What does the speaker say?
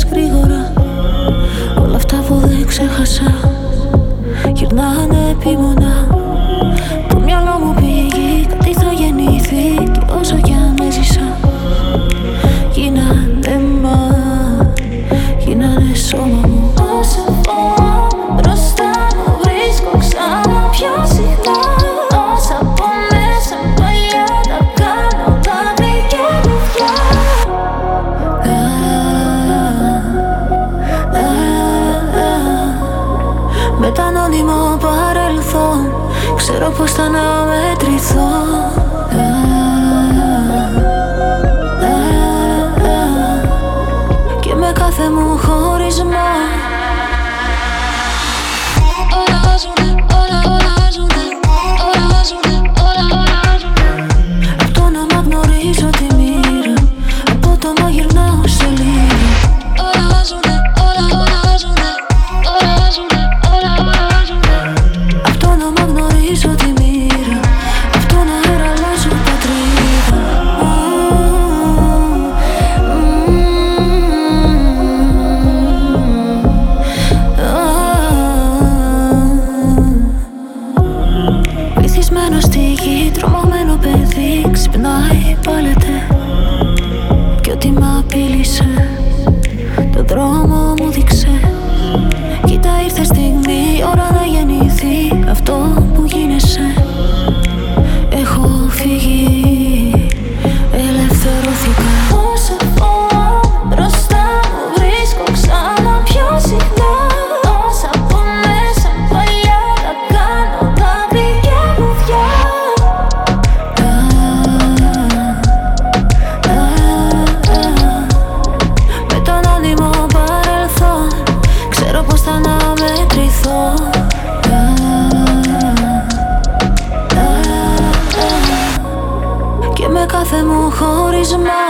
γρήγορα. Όλα αυτά που δεν ξέχασα γυρνάνε επίμονα. Το μυαλό μου πήγε κάτι θα γεννηθεί κι όσο κι αν έζησα γίνανε αίμα, γίνανε σώμα μου. Όσο πάω μπροστά μου βρίσκω ξανά πιο συχνά όσα από μέσα παλιά τα κάνω δάκρυ και βουθιά. Με τ' ανώνυμο παρελθόν ξέρω πως θα να μετρηθώ. Και με κάθε μου χωρισμό απ' το να μ' γνωρίζω τη μοίρα, από το να γυρνάω σε λίγο. Απ' το να μ' γνωρίζω τη μοίρα, απ' το να αλλάζω πατρίδα. Βυθισμένο στη γη, τρομαγμένο παιδί, ξυπνάει, πάλεται. Κι ό,τι μ' απείλησε, το δρόμο μου δείξε. Κοίτα ήρθε στιγμή, ώρα να γεννηθεί αυτό που γίνεσαι. Έχω φύγει, ελευθερωθήκα. Όσο πάω μπροστά μου βρίσκω ξανά πιο συχνά όσα από μέσα παλιά τα κάνω δάκρυ και βουθιά. Με το ανώνυμο παρελθόν ξέρω πως θα να μετρηθώ. Και με κάθε μου χωρισμό